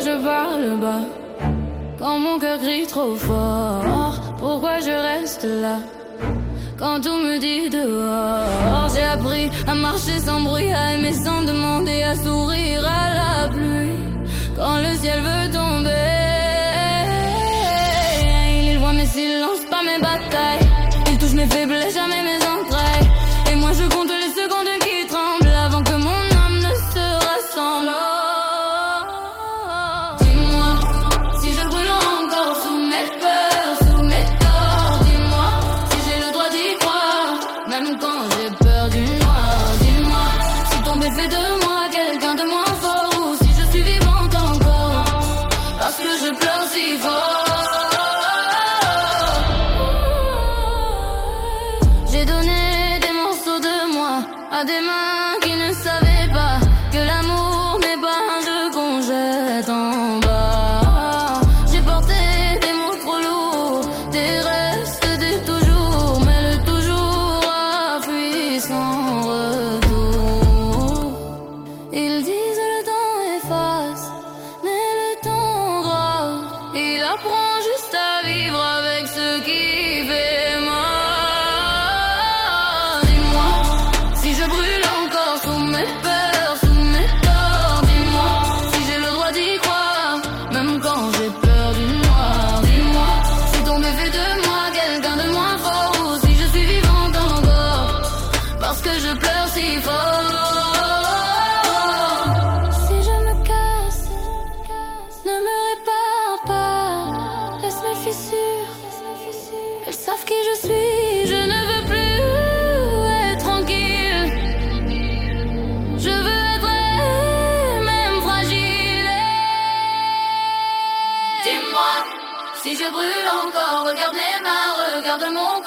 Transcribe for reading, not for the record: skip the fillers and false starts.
je parle bas quand mon cœur crie trop fort? Pourquoi je reste là quand tout me dit dehors? J'ai appris à marcher sans bruit, à aimer sans demander, à sourire à la pluie quand le ciel veut tomber. Il voit mes silences, pas mes batailles. Il touche mes faiblesses, jamais mes entrailles. Et moi je compte les secondes qui tremblent avant que mon âme ne se rassemble. Dis-moi si je brûle encore sous mes peurs, sous mes torts. Dis-moi si j'ai le droit d'y croire, même quand j'ai peur du noir. Dis-moi si tomber fait de moi quelqu'un de moins fort, ou si je suis vivante encore parce que je pleure si fort. J'ai donné des morceaux de moi à des mains qui ne savaient pas que l'amour n'est pas un jeu qu'on jette en bas. J'ai porté des mots trop lourds, des restes des toujours, mais le toujours a fui sans retour. Ils disent le temps efface, mais le temps grave. Il apprend juste à vivre avec ce qui fait mal. Je brûle encore sous mes peurs, sous mes torts. Dis-moi si j'ai le droit d'y croire, même quand j'ai peur du noir. Dis-moi si tomber fait de moi quelqu'un de moins fort, ou si je suis vivante encore parce que je pleure si fort. Si je me casse, ne me répare pas. Laisse mes fissures, elles savent qui je suis. Je ne veux plus si je brûle encore, regarde mes mains, regarde mon